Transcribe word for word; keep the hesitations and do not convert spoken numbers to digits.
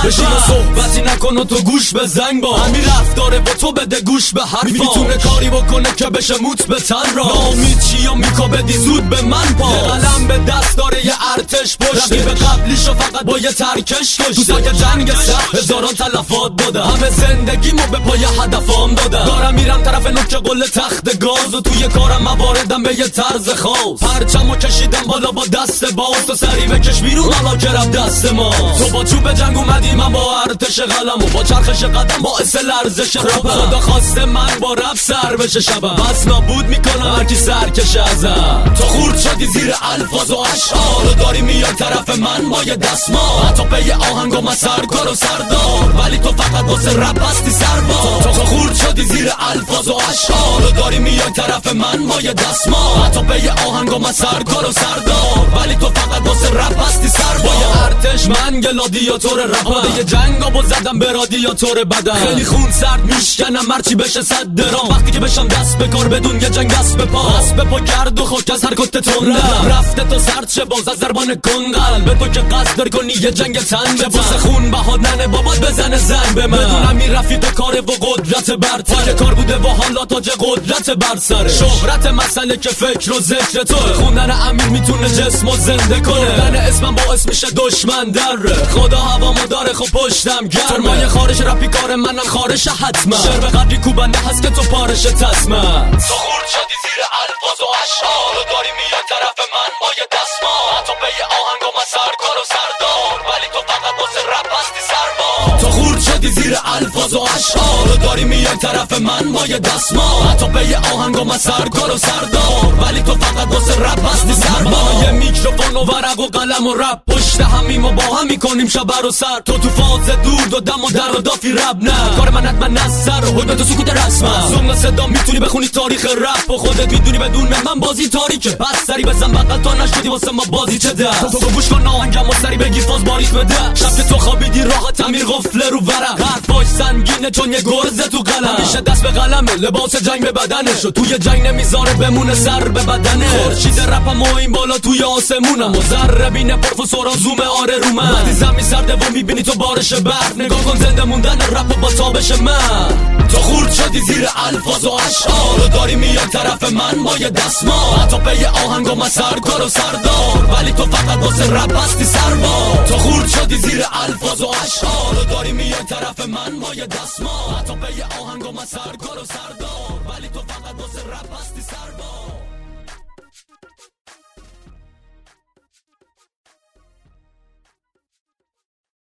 بشین و صحبتی نکن و تو گوش به زنگ با همین رفتاره و تو بده گوش به حرفا میتونه کاری بکنه که بشه موت به تن را ناامید چی و میکابدی زود به من پا قلم به دست داره یه ارتش پشت رقیب قبلیشو فقط با یه ترکش کشته تو ساک جنگ سخت هزاران تلفات داده همه زندگیمو به پای هدفام داده دارم میرم طرف نوک قل تخت گاز و توی کارم مواردم به یه طرز خاص پرچمو کشیدم بالا با دست باز تو سری بکش بیرون حالا که رفت دست ما تو با چوب جنگ اومدی من با ارتش قلم و با چرخش قدم باعث لرزش رپم خدا خواسته من با رپ سر بشه شبم بس نابود میکنم هرکی سرکش ازم تو خورد شدی زیر الفاظ و اشعار و داری میای طرف من با یه دستمال حتی پی آهنگ و من سرکار و سردار ولی تو فقط واسه رپ هستی سرباز تو خورد شدی زیر الفاظ و اشعار و داری میای طرف من با یه دستمال حتی پی آهنگ و من سرکار و سردار ولی تو فقط واسه رپ هستی سرباز ارتش من گلادیاتور رپم یه جنگابو زدم به رادیاتور بدن خیلی خون سرد میشکنم مرچی بشه صد درام وقتی که بشم دست به کار بدون یه جنگ دست به پا دست به پا کرد و خاک از هر کت تندم رفته تو سرد شه باز از دربان کنگل به تو که قصد داری کنی یه جنگ تن به بوس خون بهاد ننه بابات بزنه زنگ به من بدونم این رفیق کاره و قدرت برتر کار بوده و حالا تاج قدرت بر سره شهرت مسئله که فکر و ذکر تو خوندن امیر میتونه جسمو زنده کنه من اسمم باعث میشه دشمن دره خدا هوامو داره خب پشتم گرمه خارش رپی کار منم خارش حتما شعر به قدری کوبنده هست که تو پارش تسمه تو خورد شدی زیر الفاظ و اشعار و داری میای طرف من با یه دستمال حتی به یه آهنگ و من سرکار و سردار ولی تو فقط واسه رپ هستی سرباز تو خورد شدی زیر الفاظ و اشعار و داری میای طرف من با یه دستمال حتی به یه آهنگ و من سرکار و سردار ولی تو فقط واسه رپ هستی سرباز یه میکروفون و ورق و قلم و رپ پشت همیم و با هم میکنیم شبر و سر تو تو فاز دور و دم و در و دافی رب نه کار من حتما نظر و حکمت و سکوت رسمم زنگ صدا میتونی بخونی تاریخ رپ و خودت میدونی بدون من بازی تاریکه بس سری بزن بقل تا نشدی واسه ما بازی چه ده تو تو گوش کن آهنگم و سری بگی فاز باریک بده شب که تو خوابیدی راحت امیر قفله رو ورق حرفاش سنگینه چون یه گرزه تو قلم همیشه دست به قلمه لباس جنگ به بدنش و توی جنگ نمیذاره بمونه سر به بدنه خورشید رپم و این بالا توی آسمونم و ذره بین پروفسورا زوم آره رو من وقتی زمین سرده و میبینی تو بارش برف نگاه کن زنده موندن رپ با تابش من تو خورد شدی زیر الفاظ و اشعار و داری میای طرف من با یه دستمال حتی پی آهنگ و من سرکار و سردار ولی تو فقط واسه رپ هستی سرباز تو خورد شدی زیر الفاظ و اشعار و داری میای طرف من با یه دستمال حتی پی آهنگ و من سرکار و سردار ولی تو فقط واسه رپ هستی سرباز